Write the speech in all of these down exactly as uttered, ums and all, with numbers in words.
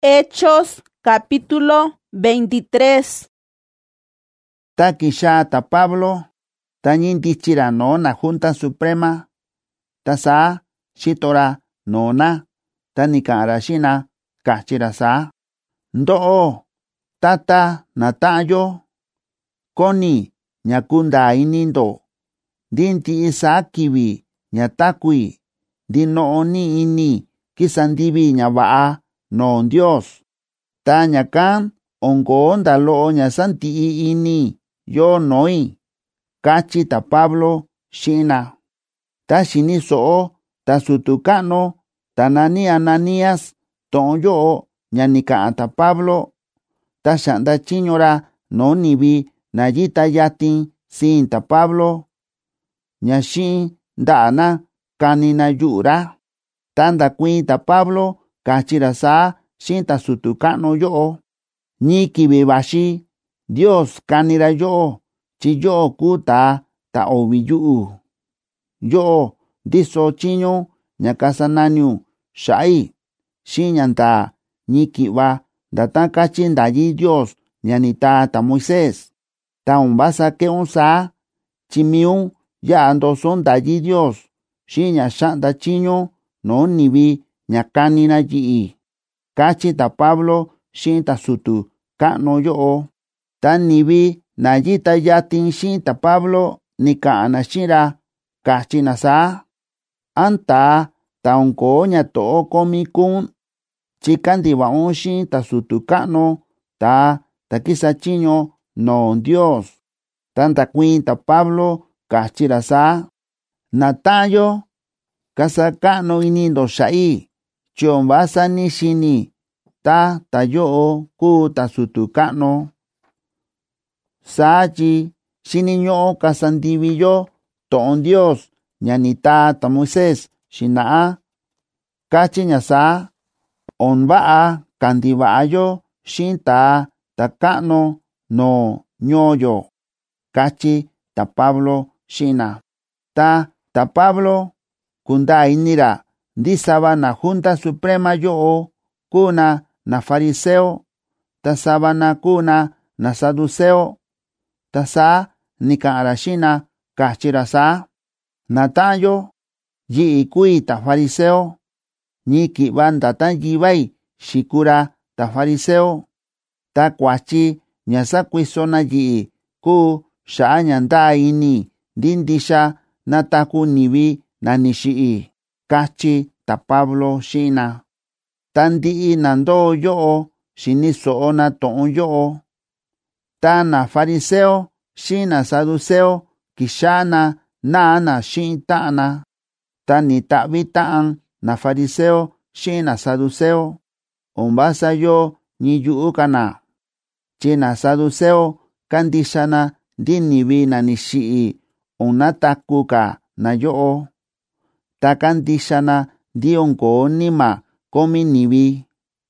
Hechos capítulo veintitrés. Ta kisha ta Pablo, ta nyintichira no na Junta Suprema, ta sa shitora no na, ta nikara shina kachira sa. Ndoo, tata na tayo, koni nyakunda inindo, dinti isa kiwi nyatakwi, dino ni ini kisandibi nyabaa no Dios. Ta nyakan ongo ndalo nyasanti ini yo noi, kachi ta Pablo shina. Ta shini soo ta sutukano ta nani Ananías ton yo nyanika ta Pablo, ta shanda chinyora no nibi na yita yatin sin ta Pablo, nyashin dana kanina yura. Tanda kuin ta Pablo kachira sa shin ta sutukano yo, ni kibibashi Dios kanira yo, chi yo kuta ta obiyu. Yo diso chinyo nyakasananyu shai, shinyanta ni kiba datan kachin dayi Dios nyanita ta Moisés. Ta umbasa ke unsa chimiun ya ando son dayi Dios, shinya shanda chinyo no nibi nyakanina yi. Kachi ta Pablo shin ta sutu kano yo, ta nibi na yita yatin shin ta Pablo nika anashira kachi na sa. Anta ta unko nyato komikun chikan dibaon shin ta sutu kano ta takisa chinyo no Dios. Tanta kuin ta Pablo kachira sa. Natayo kasakano inindo shai, chombasa ni shini ta tayo ku ta sutukano. Sachi shini nyo kasandibiyo ton Dios nyanita ta Moisés shinaa. Kachi nyasa onbaa kandibaayo shinta takano no nyoyo. Kachi ta Pablo shina. Ta ta Pablo kunda inira disaba na Junta Suprema yo kuna na fariseo, ta sabana kuna na saduceo, ta sa nika arashina kachira sa. Natayo yi ikui ta fariseo, ni kibanda ta yibai shikura ta fariseo, ta kwachi nyasa kuisona yi ku sha nyanda ini dindisha nataku nibi na nishii. Kachi ta Pablo shina. Tandi nando yo shiniso na ton yo. Ta na fariseo shina saduceo kishana na na shintana. Ta ni tabitaan na fariseo shina saduceo. Umbasa yo ni yuukana. China saduceo kandishana dinibi na nishii unatakuka na yo. Ta kandishana di onko nima komi nibi.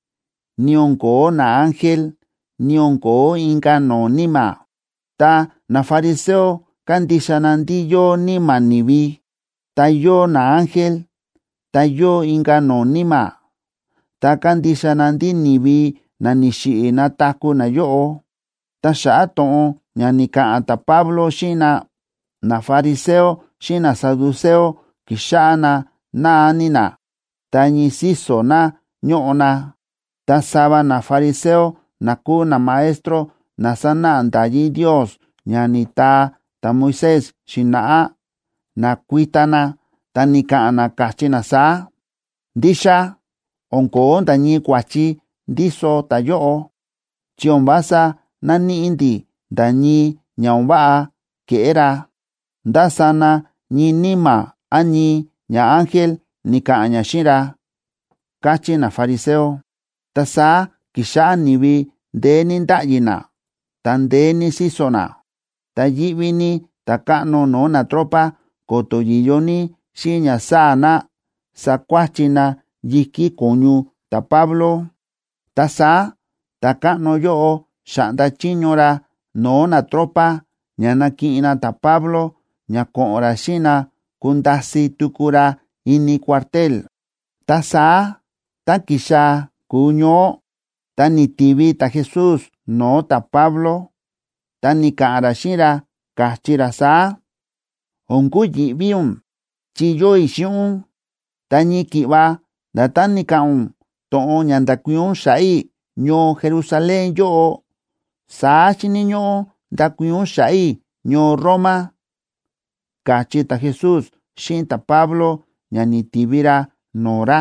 Ni onko na ángel, ni onko inka no nima. Ta na fariseo kandishana di yo nima nibi. Ta yo na ángel, ta yo inka no nima. Ta kandishana di nibi na nishi na taku na yo. Ta shaaton nyanika ata Pablo shina na fariseo shina saduceo kishana na anina. Ta nyisiso na nyona. Ta saba na fariseo na ku na maestro na sana andayi Dios nyanita ta Moisés shinaa na kuitana ta nika ana kachina sa. Disha onko ndanyi kwachi diso ta yo. Chiombasa na ni indi danyi nyaumba ke era. Ndasana ni nima anyi nya ángel nika anyashira. Kachi na fariseo. Tasa kisha nibi deni ndayina. Tan deni sisona. Ta yibini takano no na tropa koto yiyoni shinya sana sakwachina yiki konyu ta Pablo. Tasa takano yo shanda chinyora no na tropa nyanakina ta Pablo nyakora shina kundasi tukura ini cuartel. Tasa takisha kunyo ta ni tivi ta Jesús no ta Pablo, ta ni ka'ra xi'nra kachira saa: Onku yi'viun chi yoi xi'un, ta ñi ki'va ndata ni ka'un to'on ña ndakuiun xa'i ñuu Jerusalén yo'o, saa xiniñu'u ndakuiun xa'i ñuu Roma. Kachi ta Jesús xi'in ta Pablo ña ni tivi-ra noo-ra.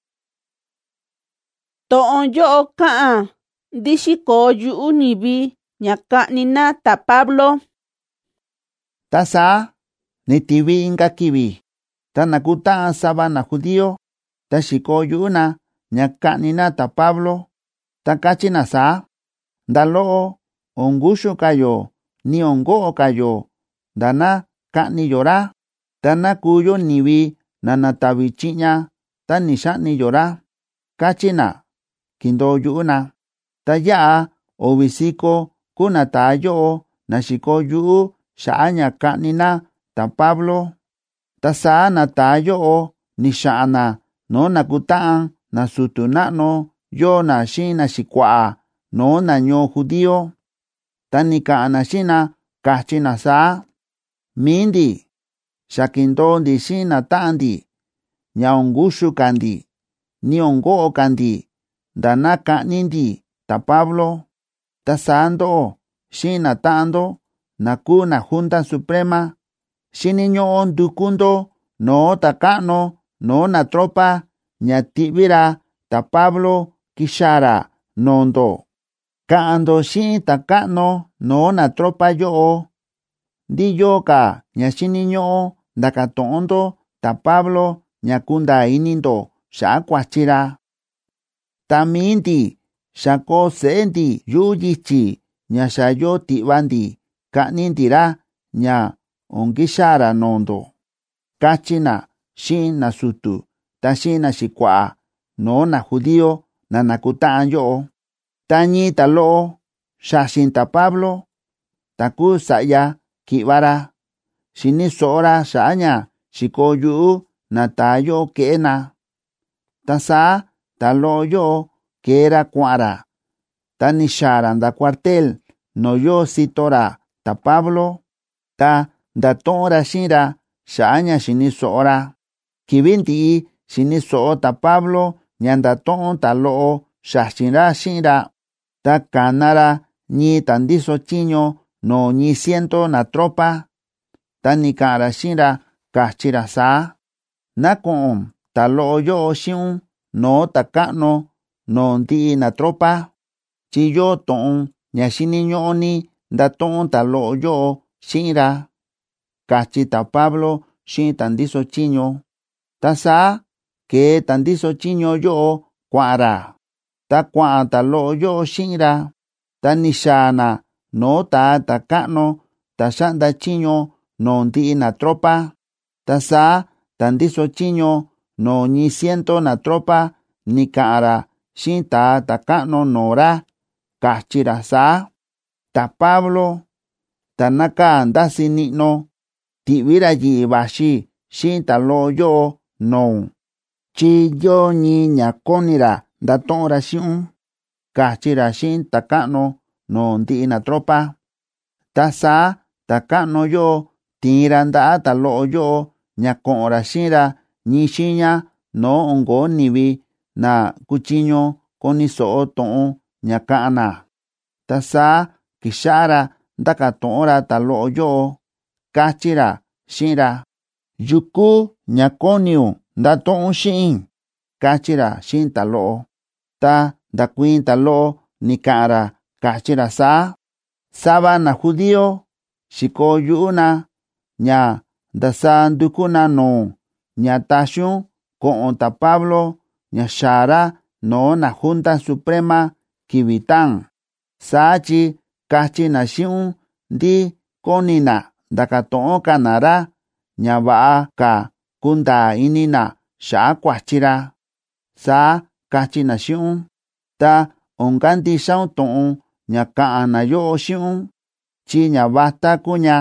To'on yo'o ka'an ndi xikoo yu'u ñivi ña ka'ni-na ta Pablo. Ta saa ni tivi inka kivi, ta nakuta'an sava na judío, ta xikoo yu'u-na ña ka'ni-na ta Pablo, ta kachi-na saa: Ndalo'o onkuxu-ka-yo ni onko'o-ka-yo ndana ka'ni-yo-ra, ta na kuu-yo ñivi na natavi chi'ña ta ni xa'ni-yo-ra, kachi-na kindoo yu'u-na. Ta ya'a uvi xiko kuu nataa yo'o na xikoo yu'u xa'a ña ka'ni-na ta Pablo. Ta saa nataa yo'o ni xa'an-na noo nakuta'an na sutu na'nu yoo-na xi'in na xikua'a noo na ñuu judío. Ta ni ka'an-na xi'in-na kachi-na saa: Miindi, xa kindoo-ndi xi'in na ta'an-ndi ña onkuxu-ka-ndi ni onko'o-ka-ndi ndana ka'ni-ndi ta Pablo. Ta saa ndo'o xi'in na ta'an-ndo na kuu na Junta Suprema, xiniñu'u nduku-ndo noo taka'nu noo na tropa ña ti'vi-ra ta Pablo kixaa-ra noo-ndo. Ka'an-ndo xi'in taka'nu noo na tropa yo'o ndi yoo-ka ña xiniñu'u ndakatu'un-ndo ta Pablo ña kundaa ini-ndo xa'a kuachi-ra. Ta miindi xa koo se'e-ndi yu'u yityi ña xa yoo ti'va-ndi ka'ni-ndi-ra ña onkixaa-ra noo-ndo, kachi-na xi'in na sutu ta xi'in na xikua'a noo na judío na nakuta'an yo'o. Ta ñi talo'o xaxin ta Pablo, ta kuu sa'ya ki'va-ra, xini so'o-ra xa'a ña xikoo yu'u nataa yo'o ke'e-na. Ta saa talo'o yo'o kee-ra kua'an-ra, ta ni xaa-ra nda cuartel noo yoo sito-ra ta Pablo, ta ndatu'un-ra xi'in-ra xa'a ña xini so'o-ra. Kivi ndi'i xini so'o ta Pablo ña ndatu'un talo'o xaxin-ra xi'in-ra, ta kana-ra ñi ta ndiso tyiño noo ñi ciento na tropa. Ta ni ka'an-ra xi'in-ra kachi-ra saa: Naku'un talo'o yo'o xi'un noo taka'nu noo ndi'i na tropa, chi yoo tu'un ña xiniñu'u-ni ndatu'un talo'o yo'o xi'in-ra, kachi ta Pablo xi'in ta ndiso tyiño. Ta saa kee ta ndiso tyiño yo'o kua'an-ra, ta kua'an talo'o yo'o xi'in-ra, ta ni xaa-na noo taa taka'nu ta xa'nda tyiño noo ndi'i na tropa. Ta saa ta ndiso tyiño noo ñi ciento na tropa ni ka'an-ra xi'in taa taka'nu noo-ra, kachi-ra saa: Ta Pablo, ta nakaa ndasi ni'no, ti'vi-ra yi'i vaxi xi'in talo'o yo'o noun, chi yoo ñi ña koni-ra ndatu'un-ra xi'un, kachi-ra xi'in taka'nu noo ndi'i na tropa. Ta saa taka'nu yo'o tiin-ra nda'a talo'o yo'o ña ko'on-ra xi'in-ra ñi xiña noo onkoo ñivi na kutyiñu kuni so'o tu'un ña ka'an-na. Ta saa kixa'a-ra ndakatu'un-ra talo'o yo'o, kachi-ra xi'in-ra: Yuku ña koniun ndatu'un xi'in, kachi-ra xi'in talo'o. Ta ndakuiin talo'o ni ka'an-ra kachi-ra saa: Sava na judío xikoo yu'u-na ña ndasaa nduku-na nuu ña taxiun ko'on ta Pablo ña xaa-ra noo na Junta Suprema kivi tan. Saa chi kachi-na xi'un ndi koni-na ndakatu'un-ka-na-ra ña va'a ka kundaa ini-na xa'a kuachi-ra. Saa kachi-na xi'un, ta onkandixa-un tu'un ña ka'an-na yo'o xi'un, chi ña vata kuu-ña.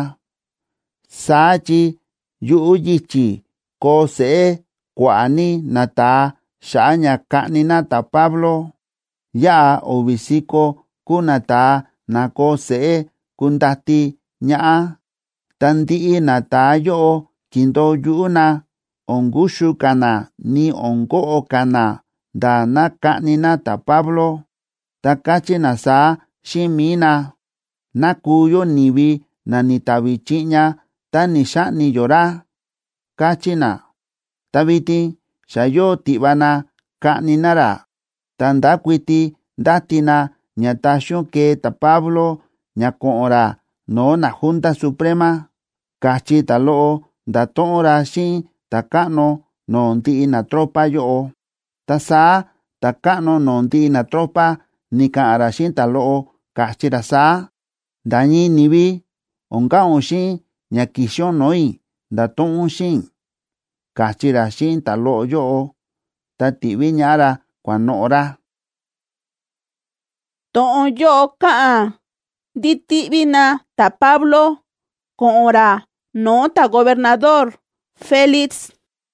Saa chi yu'u yityi koo se'e kua'a ni nataa xa'a ña ka'ni-na ta Pablo, ya obisiko kunata nako se kundati nya tandi nata yo kindo yuna ongushu kana ni ongo kana da nakanina ta Pablo takachi nasa shimina nakuyo nibi na nitabichinya tani shani yora kachina tabiti shayo tibana kaninara tandakwiti datina nyatashun ke ta Pablo nyakora no na Junta Suprema kachi talo datora shin takano no ndi na tropa yo tasa takano no ndi na tropa nika arashin talo kachi rasa dani nibi onga onshin nyakishon noi daton onshin kachi rashin talo yo tatibi nyara kwanora To'on yo kaan ditibina ta Pablo konra no ta gobernador Félix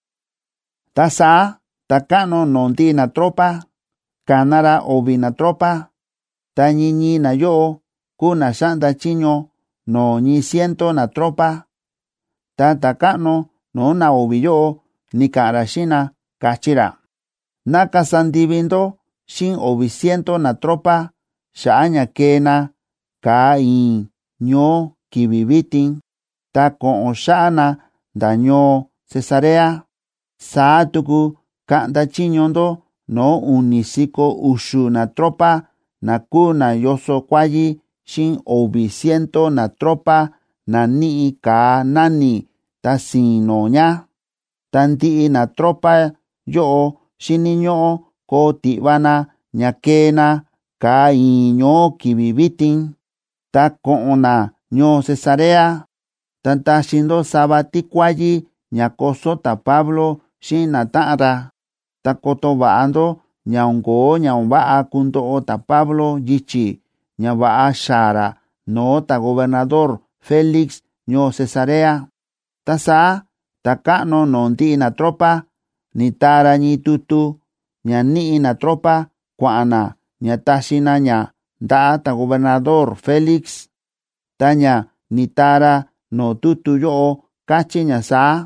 tasa takano nondi na tropa kanara obi na tropa tañiñi na yo kuna shanda chiño no ni ciento na tropa ta takano no na obi yo ni karashina kachira naka sandivindo shin obi ciento na tropa shaaña kena ka in ño kibibitin ta kon shana daño Cesarea saatuku kanda chiñondo no unisiko ushu na tropa na kuna yoso kwayi shin obi ciento na tropa na ni ka nani ta sinoña tanti na tropa yo shiniño ko tibana ñakena ka iño kibibitin ta koona ño Cesarea tanta shindo sabati kwayi ñakoso ta Pablo shin natara ta kotobaando ñaongo ñaonba'a kundo ta Pablo yichi ñaba'a shara no ta gobernador Félix ño Cesarea tasa takano nondi na tropa ni tara ni tutu ñani na tropa kuana ñatashina ña da ta gobernador Félix taña ni tara no tutu yo kachi ñasa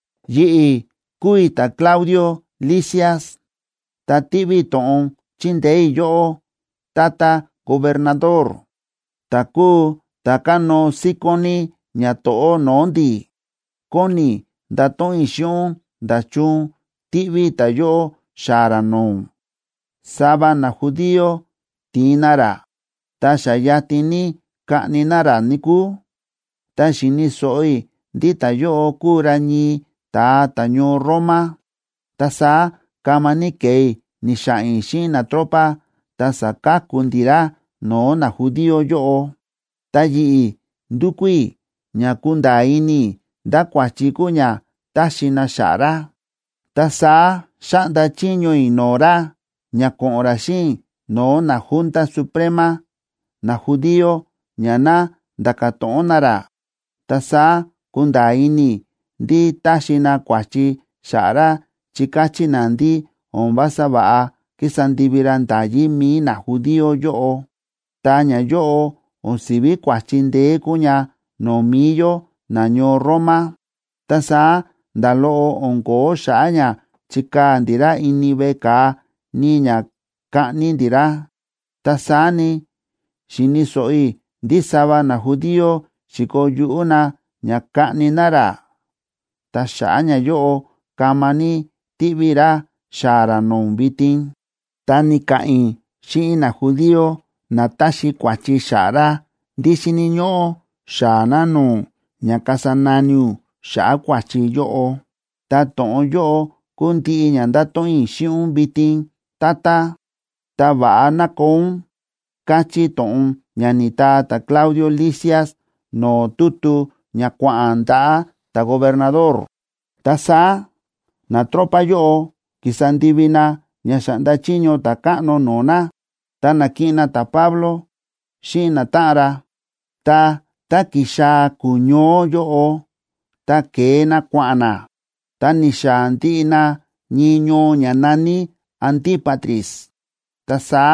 yi kuita Claudio Lisias ta tibi ton chindei yo tata gobernador taku takano sikoni ñato nondi koni daton ishon dachun tibi tayo sharanon sabana judío tinara tashayatini kaninara niku tashini soi dita yo kurani ta taño Roma tasa kamani kei ni shain shin na tropa tasa kakundira no na judío yo tayi ndukui ñakunda ini da kwachikuña tashina shara tasa shanda chiño inora ñakora shin no na Junta Suprema na judío ñana dakatonara tasa kunda ini di tashina kwachi shara chikachi nandi ombasa ba'a kisandiviran dayi mi na judío yo taña yo onsibi kwachinde kuña no miyo naño Roma tasa dalo onko shaña chika ndira inibe ka niña ka nindira tasani shini soi di saba na judío shiko yuuna ñaka ninara tashaña yo kamani tibira shara non bitin tani kain shi na judío natashi kwachi shara di shini ño shana no ñakasananiu sha kwachi yo ta ton yo kunti ñanda ton shiun bitin tata taba na kon kachi ton ñanita ta Claudio Lisias no tutu ñakuanta ta gobernador tasa na tropa yo kisandivina ñashanda chiño ta kano nona ta nakina ta Pablo shina tara ta ta kisha kuño yo ta kena kuana ta nishantina niño ñanani Antipatris tasa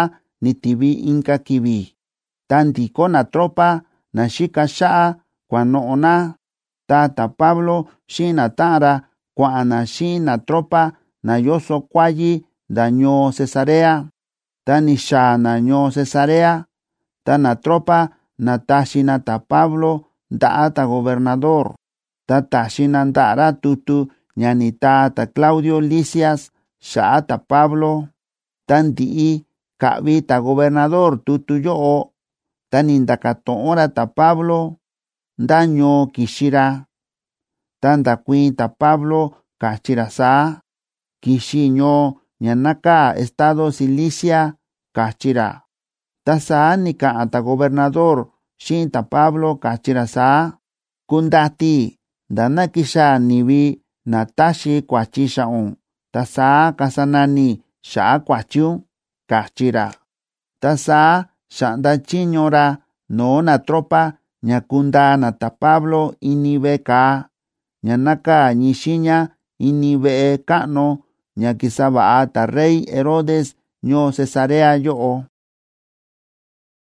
ni tivi inka kivi. Tandiko na tropa na xika xa'a kuano'ona. Tata Pablo xina ta'ra kua'ana xina tropa na yoso kuayi nda ñoo Cesarea. Ta ni xaana ñoo Cesarea. Ta na tropa na taxina ta Pablo nda'a ta gobernador. Ta taxina nda'ra tutu ñani ta ta Claudio Lisias xa'a ta Pablo. Ta ndi'i ka'vi ta gobernador tutu yo'o. Ta ni ndakato'ora ta Pablo nda ñoo kixira. Ta ndakuin ta Pablo kachira saa. Kixi ñoo ña naka estado Cilicia kachira. Ta saa ni ka'a ta gobernador xin ta Pablo kachira saa. Kundati nda nakixa nivi na taxi kuachi xa'un. Ta saa kasanani xa'a kuachiun kachira. Ta saa xa'nda chiñora noo na tropa ña kunda na ta Pablo ini ve'e kaa ña naka ñixiña ini ve'e ka'nu ña kisava'a ta rey Herodes ñoo Cesarea yo'o.